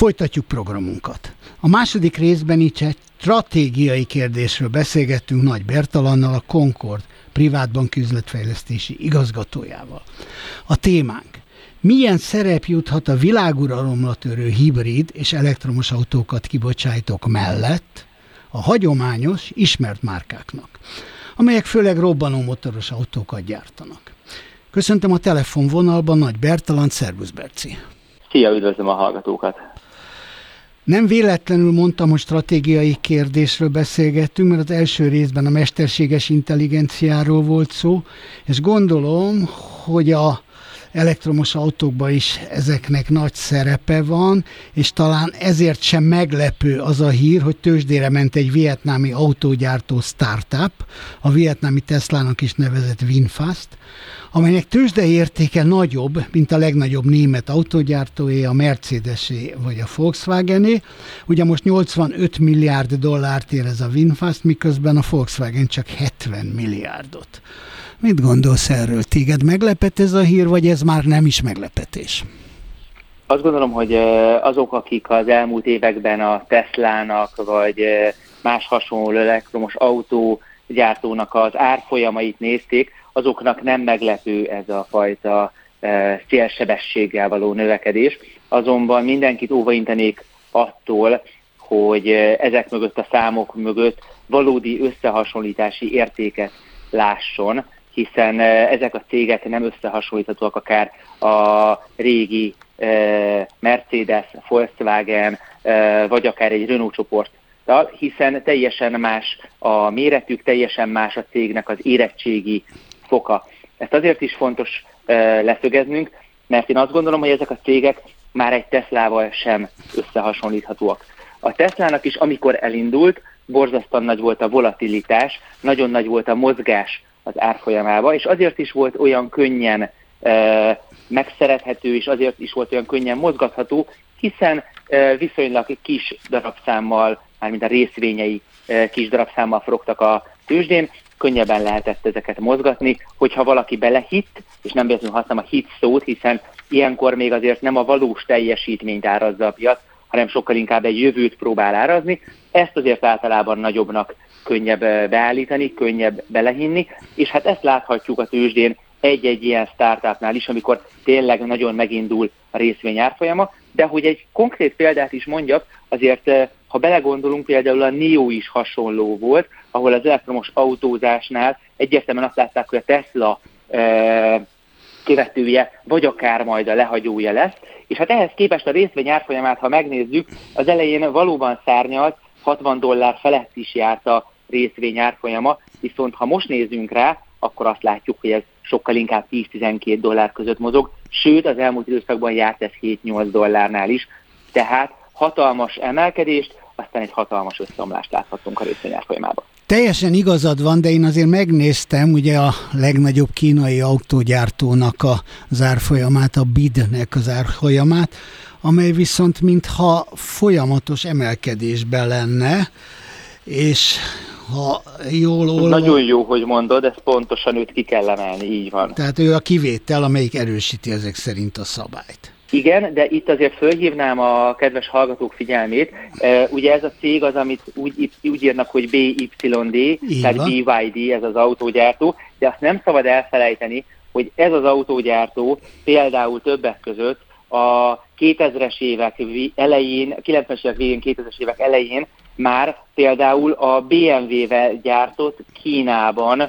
Folytatjuk programunkat. A második részben így egy stratégiai kérdésről beszélgettünk Nagy Bertalannal, a Concord privátbank üzletfejlesztési igazgatójával. A témánk: milyen szerep juthat a világuralomra törő hibrid és elektromos autókat kibocsátók mellett a hagyományos, ismert márkáknak, amelyek főleg robbanómotoros autókat gyártanak. Köszöntöm a telefonvonalban Nagy Bertalannt, szervusz Berci! Szia, üdvözlöm a hallgatókat! Nem véletlenül mondtam, hogy stratégiai kérdésről beszélgettünk, mert az első részben a mesterséges intelligenciáról volt szó, és gondolom, hogy a elektromos autókban is ezeknek nagy szerepe van, és talán ezért sem meglepő az a hír, hogy tőzsdére ment egy vietnámi autógyártó startup, a vietnámi Teslának is nevezett VinFast, amelynek tőzsdei értéke nagyobb, mint a legnagyobb német autógyártóé, a Mercedesé vagy a Volkswagené. Ugye most 85 milliárd dollárt ér ez a VinFast, miközben a Volkswagen csak 70 milliárdot. Mit gondolsz erről? Téged meglepett ez a hír, vagy ez már nem is meglepetés? Azt gondolom, hogy azok, akik az elmúlt években a Teslának, vagy más hasonló elektromos autógyártónak az árfolyamait nézték, azoknak nem meglepő ez a fajta szélsebességgel való növekedés. Azonban mindenkit óvaintenék attól, hogy ezek mögött a számok mögött valódi összehasonlítási értéket lásson, hiszen ezek a cégek nem összehasonlíthatóak akár a régi Mercedes, Volkswagen, vagy akár egy Renault csoporttal, hiszen teljesen más a méretük, teljesen más a cégnek az érettségi foka. Ezt azért is fontos leszögeznünk, mert én azt gondolom, hogy ezek a cégek már egy Teslával sem összehasonlíthatóak. A Teslának is, amikor elindult, borzasztóan nagy volt a volatilitás, nagyon nagy volt a mozgás az árfolyamában, és azért is volt olyan könnyen megszerethető, és azért is volt olyan könnyen mozgatható, hiszen viszonylag kis darabszámmal, mármint a részvényei kis darabszámmal forogtak a tőzsdén, könnyebben lehetett ezeket mozgatni, hogyha valaki belehitt, és nem véletlenül használom a hit szót, hiszen ilyenkor még azért nem a valós teljesítményt árazza a piac, hanem sokkal inkább egy jövőt próbál árazni. Ezt azért általában nagyobbnak könnyebb beállítani, könnyebb belehinni, és hát ezt láthatjuk a tőzsdén egy-egy ilyen startupnál is, amikor tényleg nagyon megindul a részvény árfolyama, de hogy egy konkrét példát is mondjak, azért ha belegondolunk, például a NIO is hasonló volt, ahol az elektromos autózásnál egyértelműen azt látták, hogy a Tesla követője, vagy akár majd a lehagyója lesz, és hát ehhez képest a részvény árfolyamát, ha megnézzük, az elején valóban szárnyalt, $60 felett is járt a részvény árfolyama, viszont ha most nézzünk rá, akkor azt látjuk, hogy ez sokkal inkább $10-12 között mozog, sőt az elmúlt időszakban járt ez $7-8 is, tehát hatalmas emelkedést, aztán egy hatalmas összeomlást láthatunk a részvény árfolyamában. Teljesen igazad van, de én azért megnéztem ugye a legnagyobb kínai autógyártónak az árfolyamát, a BYD-nek az árfolyamát, amely viszont mintha folyamatos emelkedésben lenne, és ha jól olvasom... Nagyon jó, hogy mondod, ezt pontosan őt ki kell emelni, így van. Tehát ő a kivétel, amelyik erősíti ezek szerint a szabályt. Igen, de itt azért fölhívnám a kedves hallgatók figyelmét. Ugye ez a cég az, amit úgy írnak, hogy BYD, tehát BYD, ez az autógyártó, de azt nem szabad elfelejteni, hogy ez az autógyártó például többek között a 2000-es évek elején, 90-es évek végén, 2000-es évek elején már például a BMW-vel gyártott Kínában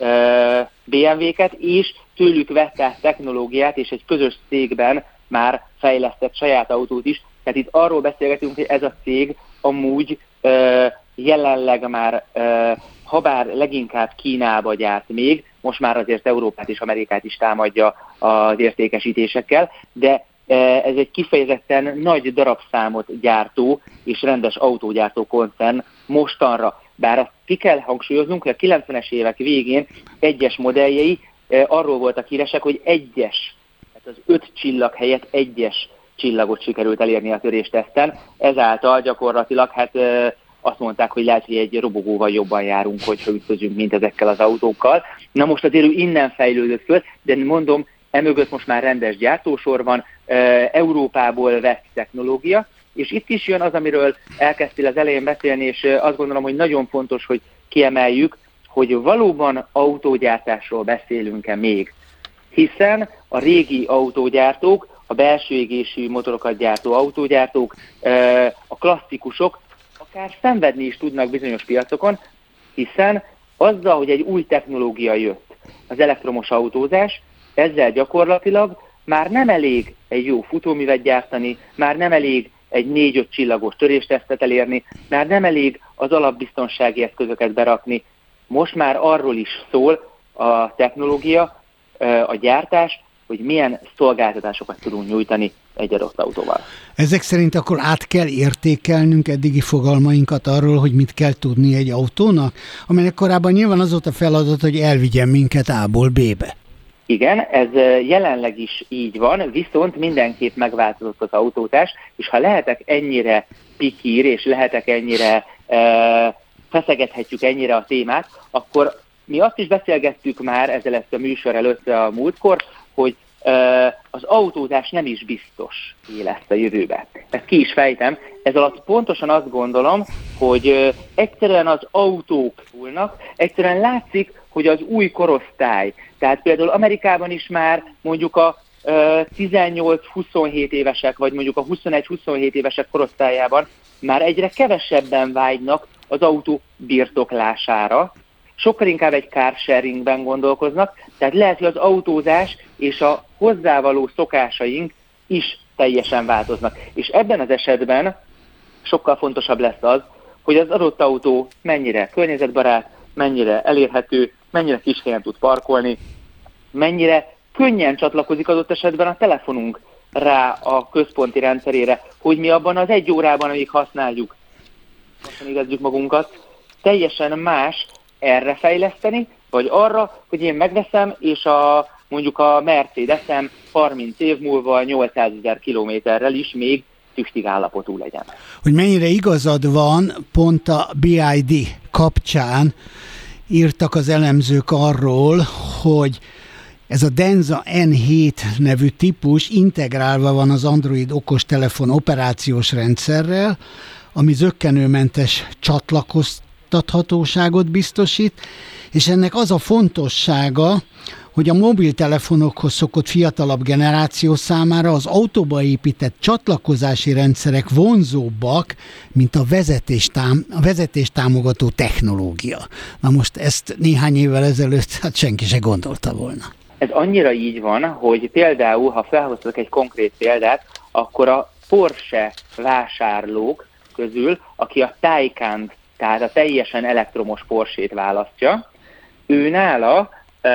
BMW-ket, és tőlük vett át technológiát, és egy közös cégben már fejlesztett saját autót is. Tehát itt arról beszélgetünk, hogy ez a cég amúgy jelenleg már, habár leginkább Kínába gyárt még, most már azért Európát és Amerikát is támadja az értékesítésekkel, de ez egy kifejezetten nagy darabszámot gyártó és rendes autógyártó koncern mostanra. Bár azt ki kell hangsúlyoznunk, hogy a 90-es évek végén egyes modelljei arról voltak híresek, hogy egyes, tehát az 5 csillag helyett egyes csillagot sikerült elérni a törésteszten. Ezáltal gyakorlatilag azt mondták, hogy lehet, hogy egy robogóval jobban járunk, hogyha ütközünk, mint ezekkel az autókkal. Na most azért ő innen fejlődött föl, de mondom, emögött most már rendes gyártósor van, Európából vett technológia, És itt is jön az, amiről elkezdtél az elején beszélni, és azt gondolom, hogy nagyon fontos, hogy kiemeljük, hogy valóban autógyártásról beszélünk-e még. Hiszen a régi autógyártók, a belső égésű motorokat gyártó autógyártók, a klasszikusok akár szenvedni is tudnak bizonyos piacokon, hiszen azzal, hogy egy új technológia jött, az elektromos autózás, ezzel gyakorlatilag már nem elég egy jó futóművet gyártani, már nem elég egy 4-5 csillagos töréstesztet elérni, már nem elég az alapbiztonsági eszközöket berakni. Most már arról is szól a technológia, a gyártás, hogy milyen szolgáltatásokat tudunk nyújtani egy adott autóval. Ezek szerint akkor át kell értékelnünk eddigi fogalmainkat arról, hogy mit kell tudni egy autónak, amelynek korábban nyilván az volt a feladat, hogy elvigyen minket A-ból B-be. Igen, ez jelenleg is így van, viszont mindenképp megváltozott az autózás, és ha lehetek ennyire pikír, és lehetek ennyire, feszegethetjük ennyire a témát, akkor mi azt is beszélgettük már ezzel ezt a műsor előtt a múltkor, hogy az autózás nem is biztos, hogy lesz a jövőbe. Ezt ki is fejtem. Ez alatt pontosan azt gondolom, hogy egyszerűen az autók túlnak, egyszerűen látszik, hogy az új korosztály, tehát például Amerikában is már mondjuk a 18-27 évesek, vagy mondjuk a 21-27 évesek korosztályában már egyre kevesebben vágynak az autó birtoklására, sokkal inkább egy carsharingben gondolkoznak, tehát lehet, hogy az autózás és a hozzávaló szokásaink is teljesen változnak. És ebben az esetben sokkal fontosabb lesz az, hogy az adott autó mennyire környezetbarát, mennyire elérhető, mennyire kis helyen tud parkolni, mennyire könnyen csatlakozik adott esetben a telefonunk rá a központi rendszerére, hogy mi abban az 1 órában, amíg használjuk, azt érezzük magunkat, teljesen más erre fejleszteni, vagy arra, hogy én megveszem, és mondjuk a Mercedesem 30 év múlva 800 000 kilométerrel is még tüstig állapotú legyen. Hogy mennyire igazad van, pont a BYD kapcsán írtak az elemzők arról, hogy ez a Denza N7 nevű típus integrálva van az Android okostelefon operációs rendszerrel, ami zökkenőmentes csatlakoztathatóságot biztosít, és ennek az a fontossága, hogy a mobiltelefonokhoz szokott fiatalabb generáció számára az autóba épített csatlakozási rendszerek vonzóbbak, mint a vezetéstámogató technológia. Na most ezt néhány évvel ezelőtt senki se gondolta volna. Ez annyira így van, hogy például, ha felhoztak egy konkrét példát, akkor a Porsche vásárlók közül, aki a Taycan, tehát a teljesen elektromos Porsche-t választja, ő nála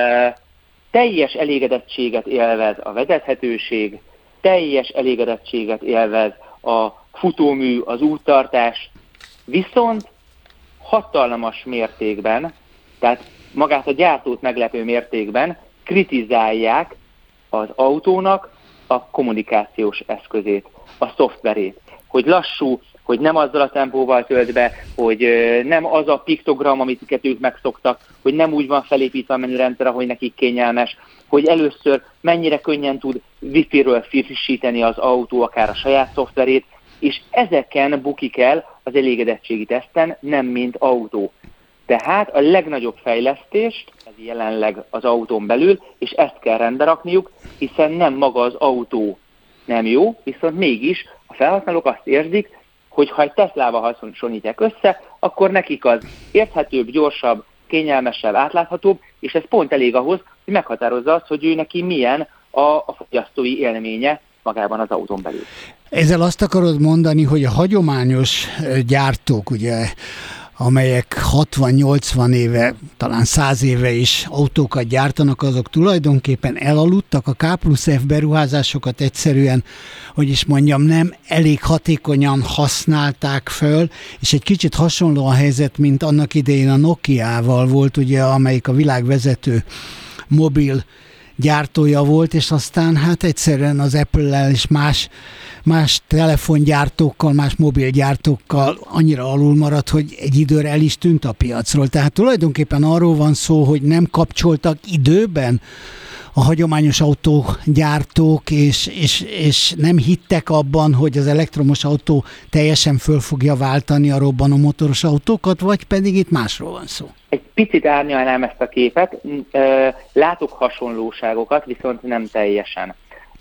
teljes elégedettséget élvez a vezethetőség, teljes elégedettséget élvez a futómű, az úttartás, viszont hatalmas mértékben, tehát magát a gyártót meglepő mértékben kritizálják az autónak a kommunikációs eszközét, a szoftverét, hogy lassú, hogy nem azzal a tempóval tölt be, hogy nem az a piktogram, amit ők megszoktak, hogy nem úgy van felépítve a menürendszer, ahogy nekik kényelmes, hogy először mennyire könnyen tud wifi-ről frissíteni az autó, akár a saját szoftverét, és ezeken bukik el az elégedettségi teszten, nem mint autó. Tehát a legnagyobb fejlesztést ez jelenleg az autón belül, és ezt kell rendbe rakniuk, hiszen nem maga az autó nem jó, viszont mégis a felhasználók azt érzik, hogy ha egy Teslával hasonlítják össze, akkor nekik az érthetőbb, gyorsabb, kényelmesebb, átláthatóbb, és ez pont elég ahhoz, hogy meghatározza azt, hogy ő neki milyen a fogyasztói élménye magában az autón belül. Ezzel azt akarod mondani, hogy a hagyományos gyártók, ugye, amelyek 60-80 éve, talán 100 éve is autókat gyártanak, azok tulajdonképpen elaludtak, a K+F beruházásokat egyszerűen, hogy is mondjam, nem elég hatékonyan használták föl, és egy kicsit hasonló a helyzet, mint annak idején a Nokiával volt, ugye, amelyik a világvezető mobil gyártója volt, és aztán hát egyszerűen az Apple-lel és más telefongyártókkal, más mobilgyártókkal annyira alul maradt, hogy egy időre el is tűnt a piacról. Tehát tulajdonképpen arról van szó, hogy nem kapcsoltak időben a hagyományos autógyártók, és nem hittek abban, hogy az elektromos autó teljesen föl fogja váltani a robbanómotoros autókat, vagy pedig itt másról van szó? Egy picit árnyalnám ezt a képet. Látok hasonlóságokat, viszont nem teljesen.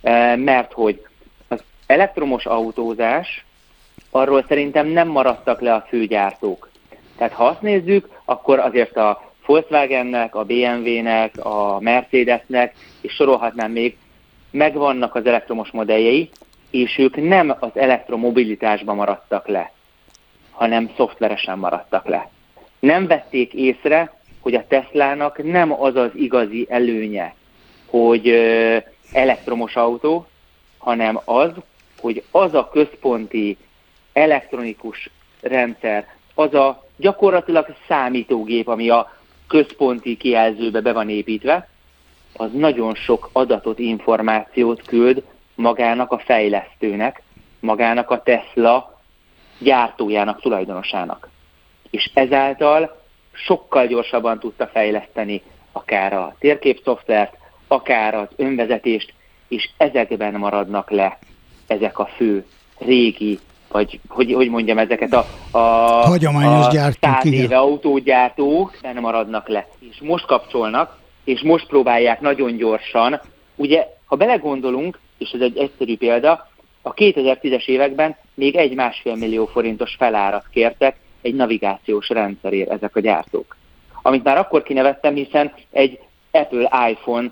Mert hogy az elektromos autózás, arról szerintem nem maradtak le a főgyártók. Tehát ha azt nézzük, akkor azért a Volkswagennek, a BMW-nek, a Mercedesnek, és sorolhatnám még, megvannak az elektromos modelljei, és ők nem az elektromobilitásban maradtak le, hanem szoftveresen maradtak le. Nem vették észre, hogy a Teslának nem az az igazi előnye, hogy elektromos autó, hanem az, hogy az a központi elektronikus rendszer, az a gyakorlatilag számítógép, ami a központi kijelzőbe be van építve, az nagyon sok adatot, információt küld magának a fejlesztőnek, magának a Tesla gyártójának, tulajdonosának. És ezáltal sokkal gyorsabban tudta fejleszteni akár a térképszoftvert, akár az önvezetést, és ezekben maradnak le ezek a fő, régi, vagy hogy mondjam, ezeket a hagyományos gyártók, 100 éve autógyártók nem maradnak le. És most kapcsolnak, és most próbálják nagyon gyorsan. Ugye, ha belegondolunk, és ez egy egyszerű példa, a 2010-es években még 1,5 millió forintos felárat kértek egy navigációs rendszerért ezek a gyártók. Amit már akkor kinevettem, hiszen egy Apple iPhone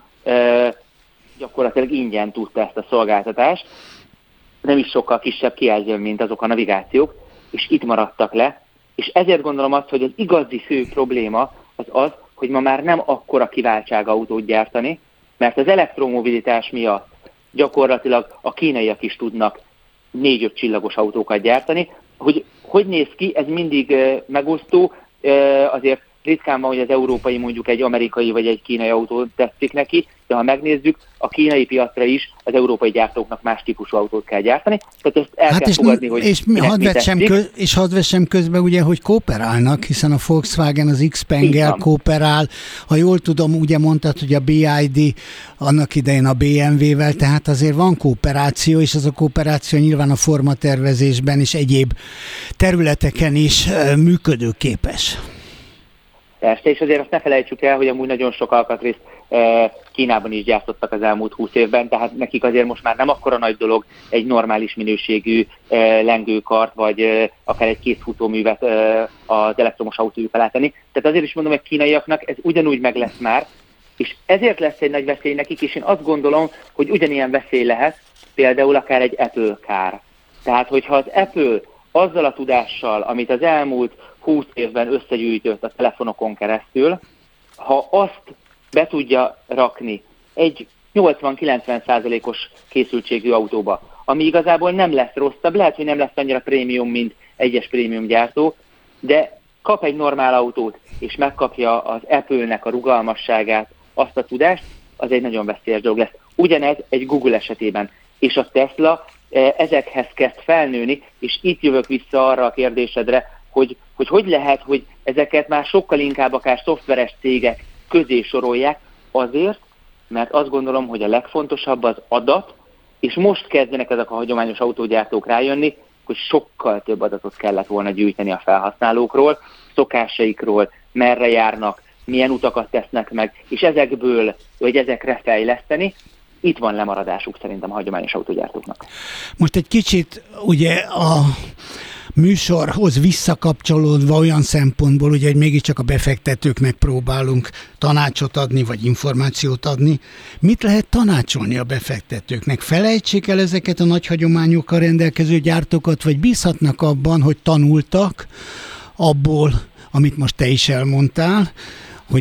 gyakorlatilag ingyen tudta ezt a szolgáltatást, nem is sokkal kisebb kijelzőn, mint azok a navigációk, és itt maradtak le, és ezért gondolom azt, hogy az igazi fő probléma az, hogy ma már nem akkora kiváltság autót gyártani, mert az elektromobilitás miatt gyakorlatilag a kínaiak is tudnak 4-5 csillagos autókat gyártani. Hogy néz ki, ez mindig megosztó, azért ritkán van, hogy az európai mondjuk egy amerikai vagy egy kínai autó tetszik neki, de ha megnézzük, a kínai piacra is az európai gyártóknak más típusú autót kell gyártani. Tehát ezt el kell fogadni, hogy és hadd vessem közben ugye, hogy kooperálnak, hiszen a Volkswagen az Xpeng-el kooperál. Ha jól tudom, ugye mondtad, hogy a BYD annak idején a BMW-vel, tehát azért van kooperáció, és az a kooperáció nyilván a formatervezésben és egyéb területeken is működőképes. Persze, és azért azt ne felejtsük el, hogy amúgy nagyon sok alkatrészt Kínában is gyártottak az elmúlt 20 évben, tehát nekik azért most már nem akkora nagy dolog egy normális minőségű lengőkart, vagy akár egy kézfutóművet az elektromos autójuk alá tenni. Tehát azért is mondom, hogy kínaiaknak ez ugyanúgy meg lesz már, és ezért lesz egy nagy veszély nekik, és én azt gondolom, hogy ugyanilyen veszély lehet például akár egy Apple Car. Tehát, hogyha az Apple azzal a tudással, amit az elmúlt 20 évben összegyűjtött a telefonokon keresztül, ha azt be tudja rakni egy 80-90%-os készültségű autóba, ami igazából nem lesz rosszabb, lehet, hogy nem lesz annyira prémium, mint egyes prémium gyártó, de kap egy normál autót, és megkapja az Apple-nek a rugalmasságát, azt a tudást, az egy nagyon veszélyes dolog lesz. Ugyanez egy Google esetében, és a Tesla ezekhez kezd felnőni, és itt jövök vissza arra a kérdésedre, hogy lehet, hogy ezeket már sokkal inkább akár szoftveres cégek közé sorolják, azért, mert azt gondolom, hogy a legfontosabb az adat, és most kezdenek ezek a hagyományos autógyártók rájönni, hogy sokkal több adatot kellett volna gyűjteni a felhasználókról, szokásaikról, merre járnak, milyen utakat tesznek meg, és ezekből, vagy ezekre fejleszteni. Itt van lemaradásuk szerintem a hagyományos autógyártóknak. Most egy kicsit ugye a műsorhoz visszakapcsolódva olyan szempontból, ugye, hogy mégiscsak a befektetőknek próbálunk tanácsot adni, vagy információt adni. Mit lehet tanácsolni a befektetőknek? Felejtsék el ezeket a nagy hagyományokkal rendelkező gyártókat, vagy bízhatnak abban, hogy tanultak abból, amit most te is elmondtál, hogy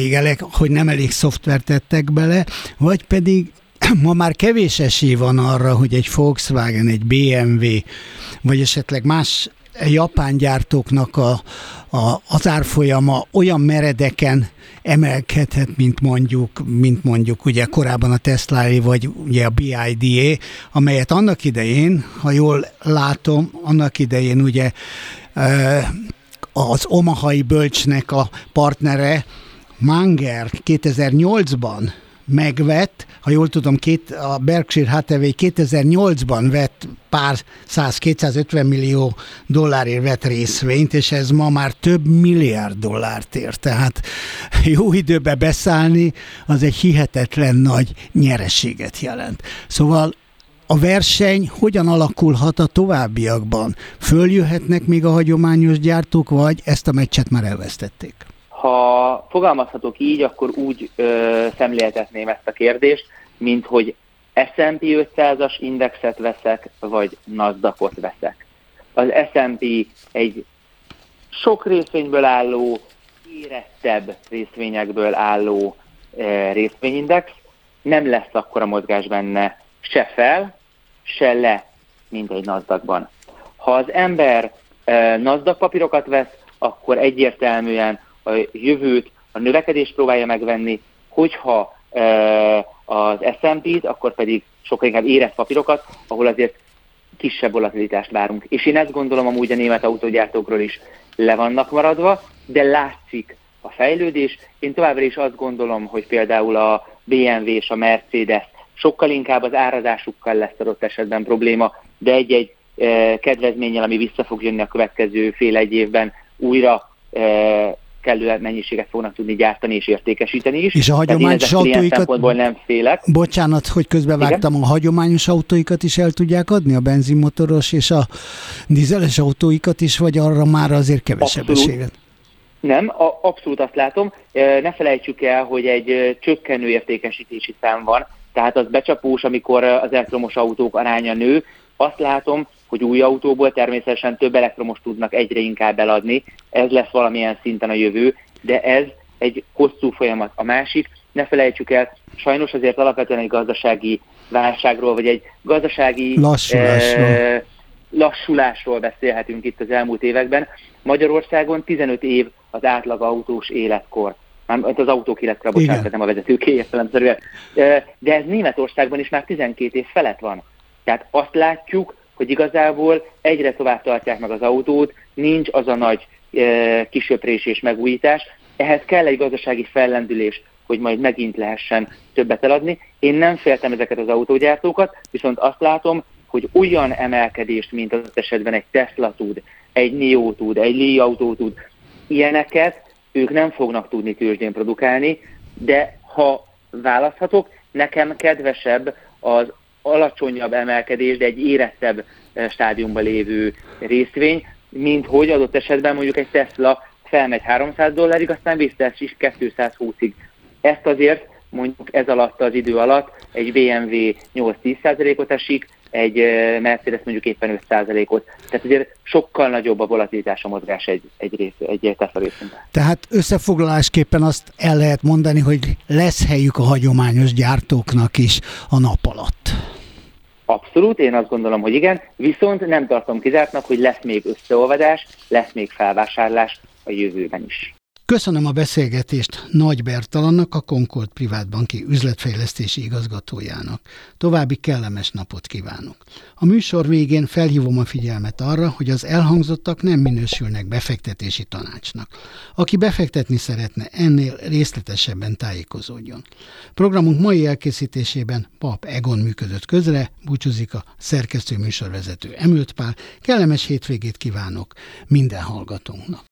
nem elég szoftvert tettek bele, vagy pedig ma már kevés esély van arra, hogy egy Volkswagen, egy BMW, vagy esetleg más japán gyártóknak az árfolyama olyan meredeken emelkedhet, mint mondjuk ugye korábban a Tesla-é, vagy ugye a BYD-é, amelyet annak idején, ha jól látom, annak idején ugye az omahai bölcsnek a partnere Munger 2008-ban megvett, ha jól tudom, a Berkshire Hathaway 2008-ban vett pár 100-250 millió dollárért vett részvényt, és ez ma már több milliárd dollárt ér. Tehát jó időbe beszállni, az egy hihetetlen nagy nyereséget jelent. Szóval a verseny hogyan alakulhat a továbbiakban? Följöhetnek még a hagyományos gyártók, vagy ezt a meccset már elvesztették? Ha fogalmazhatok így, akkor úgy szemléltetném ezt a kérdést, mint hogy S&P 500-as indexet veszek, vagy Nasdaqot veszek. Az S&P egy sok részvényből álló, érettebb részvényekből álló részvényindex, nem lesz akkora mozgás benne se fel, se le, mint egy Nasdaqban. Ha az ember Nasdaq papírokat vesz, akkor egyértelműen a jövőt, a növekedést próbálja megvenni, hogyha az S&P-t, akkor pedig sokkal inkább érett papírokat, ahol azért kisebb volatilitást várunk. És én ezt gondolom, amúgy a német autógyártókról is le vannak maradva, de látszik a fejlődés. Én továbbra is azt gondolom, hogy például a BMW és a Mercedes sokkal inkább az árazásukkal lesz adott esetben probléma, de egy-egy kedvezménnyel, ami vissza fog jönni a következő fél-egy évben, újra kellő mennyiséget fognak tudni gyártani és értékesíteni is. És a hagyományos autóikat, nem félek. Bocsánat, hogy közbevágtam, a hagyományos autóikat is el tudják adni, a benzinmotoros és a dízeles autóikat is, vagy arra már azért kevesebb esélyed? Nem, abszolút azt látom. Ne felejtsük el, hogy egy csökkenő értékesítési szám van, tehát az becsapós, amikor az elektromos autók aránya nő. Azt látom, hogy új autóból természetesen több elektromos tudnak egyre inkább eladni, ez lesz valamilyen szinten a jövő, de ez egy hosszú folyamat. A másik, ne felejtsük el, sajnos azért alapvetően egy gazdasági válságról, vagy egy gazdasági lassulásról beszélhetünk itt az elmúlt években. Magyarországon 15 év az átlag autós életkor. Az autók életkora, bocsánat, nem a vezetőké értelemszerűen. De ez Németországban is már 12 év felett van. Tehát azt látjuk, hogy igazából egyre tovább tartják meg az autót, nincs az a nagy kisöprés és megújítás. Ehhez kell egy gazdasági fellendülés, hogy majd megint lehessen többet eladni. Én nem féltem ezeket az autógyártókat, viszont azt látom, hogy olyan emelkedést, mint az esetben egy Tesla tud, egy NIO tud, egy Li autó tud, ilyeneket ők nem fognak tudni tőzsdén produkálni, de ha választhatok, nekem kedvesebb az alacsonyabb emelkedés, de egy érettebb stádiumban lévő részvény, mint hogy adott esetben mondjuk egy Tesla felmegy $300, aztán visszaesik 220-ig. Ezt azért mondjuk ez alatt az idő alatt egy BMW 8-10%-ot esik, egy Mercedes mondjuk éppen 5%-ot. Tehát azért sokkal nagyobb a volatilitás, a mozgás egy Tesla részünkben. Tehát összefoglalásképpen azt el lehet mondani, hogy lesz helyük a hagyományos gyártóknak is a nap alatt. Abszolút, én azt gondolom, hogy igen, viszont nem tartom kizártnak, hogy lesz még összeolvadás, lesz még felvásárlás a jövőben is. Köszönöm a beszélgetést Nagy Bertalannak, a Concord Privátbanki üzletfejlesztési igazgatójának. További kellemes napot kívánok. A műsor végén felhívom a figyelmet arra, hogy az elhangzottak nem minősülnek befektetési tanácsnak. Aki befektetni szeretne, ennél részletesebben tájékozódjon. Programunk mai elkészítésében Pap Egon működött közre, búcsúzik a szerkesztő műsorvezető Emőt Pál. Kellemes hétvégét kívánok minden hallgatónknak.